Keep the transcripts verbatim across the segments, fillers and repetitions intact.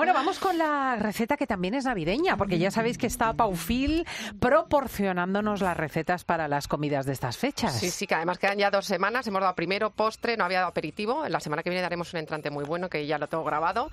Bueno, vamos con la receta que también es navideña, porque ya sabéis que está Paufil proporcionándonos las recetas para las comidas de estas fechas. Sí, sí, que además quedan ya dos semanas. Hemos dado primero postre, no había dado aperitivo. La semana que viene daremos un entrante muy bueno, que ya lo tengo grabado.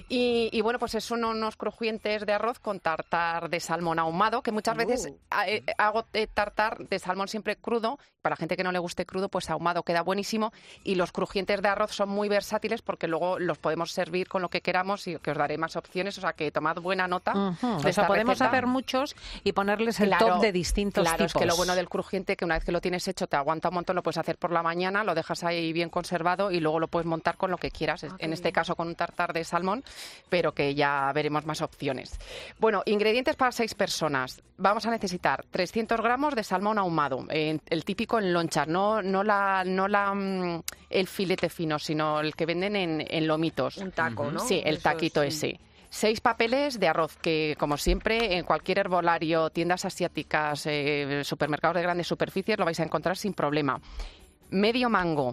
Y, y bueno, pues son unos crujientes de arroz con tartar de salmón ahumado, que muchas veces uh. hago tartar de salmón siempre crudo. Para gente que no le guste crudo, pues ahumado queda buenísimo. Y los crujientes de arroz son muy versátiles porque luego los podemos servir con lo que queramos y que os daré más opciones. O sea, que tomad buena nota. Uh-huh. De o sea, podemos receta. hacer muchos y ponerles el claro, top de distintos claro, tipos. Claro, es que lo bueno del crujiente, que una vez que lo tienes hecho te aguanta un montón, lo puedes hacer por la mañana, lo dejas ahí bien conservado y luego lo puedes montar con lo que quieras. Okay. En este caso con un tartar de salmón, pero que ya veremos más opciones. Bueno, ingredientes para seis personas. Vamos a necesitar trescientos gramos de salmón ahumado, eh, el típico en lonchas, no, no, la, no la, mm, el filete fino, sino el que venden en, en lomitos. Un taco, uh-huh. ¿no? Sí, el Eso taquito es, sí. ese. Seis papeles de arroz, que como siempre en cualquier herbolario, tiendas asiáticas, eh, supermercados de grandes superficies lo vais a encontrar sin problema. Medio mango,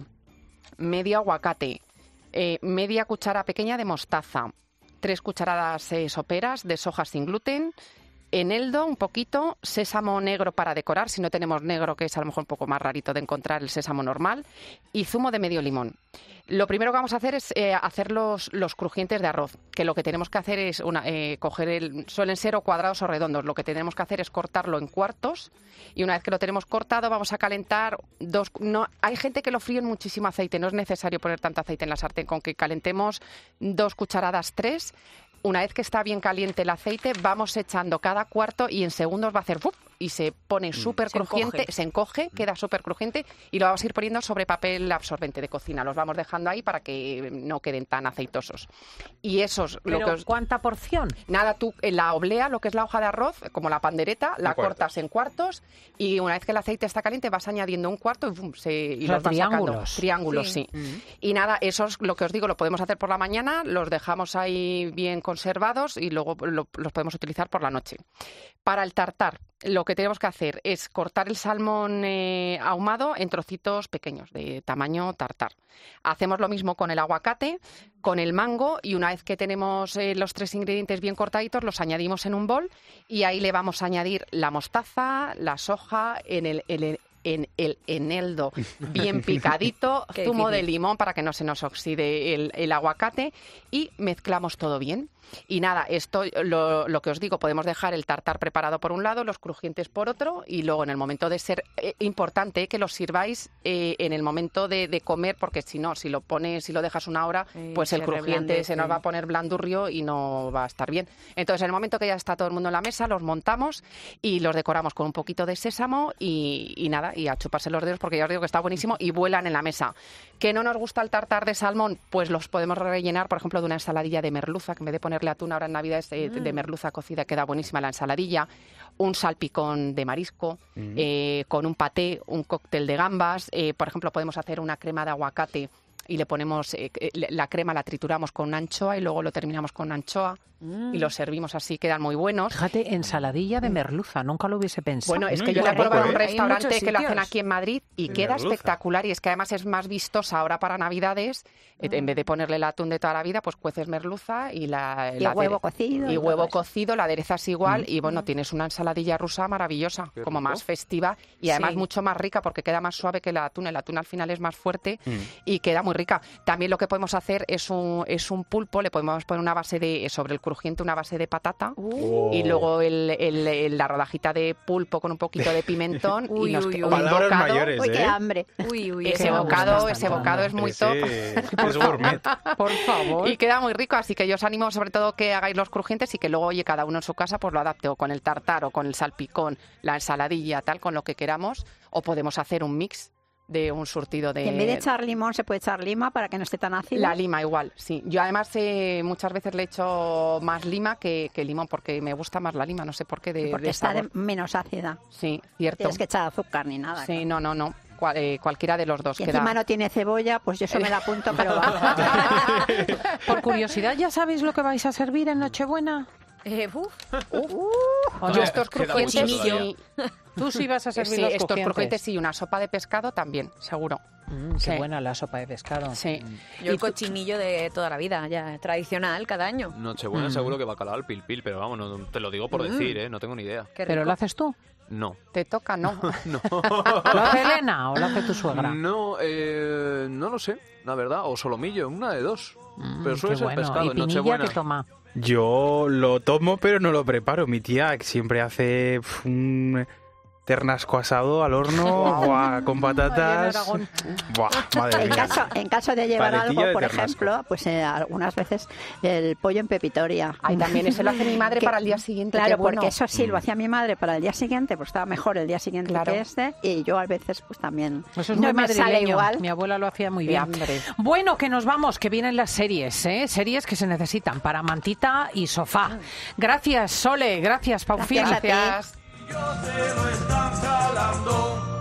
medio aguacate, eh, media cuchara pequeña de mostaza, tres cucharadas eh, soperas de soja sin gluten, eneldo un poquito, sésamo negro para decorar, si no tenemos negro, que es a lo mejor un poco más rarito de encontrar el sésamo normal, y zumo de medio limón. Lo primero que vamos a hacer es eh, hacer los, los crujientes de arroz, que lo que tenemos que hacer es una, eh, coger el, suelen ser o cuadrados o redondos, lo que tenemos que hacer es cortarlo en cuartos y una vez que lo tenemos cortado vamos a calentar dos, no, hay gente que lo fríe en muchísimo aceite, no es necesario poner tanto aceite en la sartén, con que calentemos dos cucharadas, tres. Una vez que está bien caliente el aceite, vamos echando cada cuarto y en segundos va a hacer ¡fup! Y se pone súper crujiente, se encoge, queda súper crujiente y lo vamos a ir poniendo sobre papel absorbente de cocina. Los vamos dejando ahí para que no queden tan aceitosos. Y esos... ¿Pero lo que os... cuánta porción? Nada, tú en la oblea, lo que es la hoja de arroz, como la pandereta, la cortas en cuartos y una vez que el aceite está caliente vas añadiendo un cuarto y, ¡pum! Se, y o sea, los vas triángulos. sacando. Triángulos, sí. sí. Mm. Y nada, esos, lo que os digo, lo podemos hacer por la mañana, los dejamos ahí bien conservados y luego lo, los podemos utilizar por la noche. Para el tartar, lo que tenemos que hacer es cortar el salmón eh, ahumado en trocitos pequeños, de tamaño tartar. Hacemos lo mismo con el aguacate, con el mango y una vez que tenemos eh, los tres ingredientes bien cortaditos, los añadimos en un bol y ahí le vamos a añadir la mostaza, la soja, en el, el en el eneldo bien picadito, zumo de limón para que no se nos oxide el, el aguacate y mezclamos todo bien. Y nada, esto lo, lo que os digo, podemos dejar el tartar preparado por un lado, los crujientes por otro y luego en el momento de ser eh, importante eh, que los sirváis eh, en el momento de, de comer, porque si no, si lo pones, si lo dejas una hora, sí, pues el crujiente se nos va a poner blandurrio y no va a estar bien. Entonces, en el momento que ya está todo el mundo en la mesa, los montamos y los decoramos con un poquito de sésamo y, y nada, y a chuparse los dedos porque ya os digo que está buenísimo y vuelan en la mesa. ¿Que no nos gusta el tartar de salmón? Pues los podemos rellenar, por ejemplo, de una ensaladilla de merluza, que en vez de ponerle atún ahora en Navidades eh, mm. de merluza cocida, queda buenísima la ensaladilla, un salpicón de marisco, mm. eh, con un paté, un cóctel de gambas, eh, por ejemplo, podemos hacer una crema de aguacate y le ponemos, eh, la crema la trituramos con una anchoa y luego lo terminamos con una anchoa mm. y lo servimos así, quedan muy buenos. Fíjate, ensaladilla de merluza, nunca lo hubiese pensado. Bueno, es no, que yo la he probado en un ¿eh? restaurante que lo hacen aquí en Madrid y de queda merluza. espectacular y es que además es más vistosa ahora para Navidades, mm. en vez de ponerle el atún de toda la vida, pues cueces merluza y la... Y la huevo cocido. Y y huevo todo cocido, la aderezas igual Mm. y bueno, tienes una ensaladilla rusa maravillosa, Qué como rico. más festiva y además Sí. mucho más rica porque queda más suave que el atún. El atún al final es más fuerte Mm. y queda muy rica. También lo que podemos hacer es un, es un pulpo, le podemos poner una base de, sobre el crujiente, una base de patata Oh. y luego el, el, el- la rodajita de pulpo con un poquito de pimentón Uy, y nos uy, que- uy. un Palabras bocado. mayores, Uy, qué ¿eh? hambre. Uy, uy. Ese Qué bocado, gusto ese está bocado es muy top. Ese es gourmet. Por favor. Y queda muy rico, así que yo os animo sobre todo que hagáis los crujientes y que luego, oye, cada uno en su casa pues lo adapte o con el tartar o con el salpicón, la ensaladilla, tal, con lo que queramos, o podemos hacer un mix de un surtido de... Y en vez de echar limón, se puede echar lima para que no esté tan ácido. La lima igual, sí. Yo además eh, muchas veces le echo más lima que, que limón porque me gusta más la lima, no sé por qué, de, porque de está sabor. de menos ácida. Sí, No cierto. tienes que echar azúcar ni nada. Sí, claro. no, no, no. Cual- eh, cualquiera de los dos Y queda. encima no tiene cebolla, pues yo eso me la apunto, pero va. Por curiosidad, ¿ya sabéis lo que vais a servir en Nochebuena? Eh, uf. ¿O Yo no? estos Queda crujientes mucho todavía. sí, Tú sí vas a servir sí, los estos crujientes. crujientes sí, una sopa de pescado también, seguro. Mm, qué Sí. buena la sopa de pescado. Sí. Yo el cochinillo de toda la vida, ya tradicional, cada año. Nochebuena Mm. seguro que bacalao al pil pil, pero vamos, no, te lo digo por Mm. decir, ¿eh? No tengo ni idea. Qué ¿Pero rico. lo haces tú? No. ¿Te toca? No. No. ¿Lo hace Elena o lo hace tu suegra? No, eh, no lo sé, la verdad. O solomillo, una de dos. Mm, Pero suele qué ser bueno. pescado ¿Y en Pinilla Nochebuena. qué toma? Yo lo tomo, pero no lo preparo. Mi tía siempre hace pf, un ternasco asado al horno, buah, con patatas. Buah, madre En mía. caso, en caso de llevar Paletilla algo, de por ternasco. ejemplo, pues eh, algunas veces el pollo en pepitoria. Ay, también ese lo hace mi madre Que- para el día siguiente. Claro, qué bueno. porque eso sí, Mm. lo hacía mi madre para el día siguiente, pues estaba mejor el día siguiente Claro. que este, y yo a veces pues también Eso es no muy me sale madrileño. igual. Mi abuela lo hacía muy Qué bien. hambre. Bueno, que nos vamos, que vienen las series, ¿eh? Series que se necesitan para mantita y sofá. Gracias, Sole. Gracias, Paufil. Gracias a ti. Gracias. Ellos se lo están calando.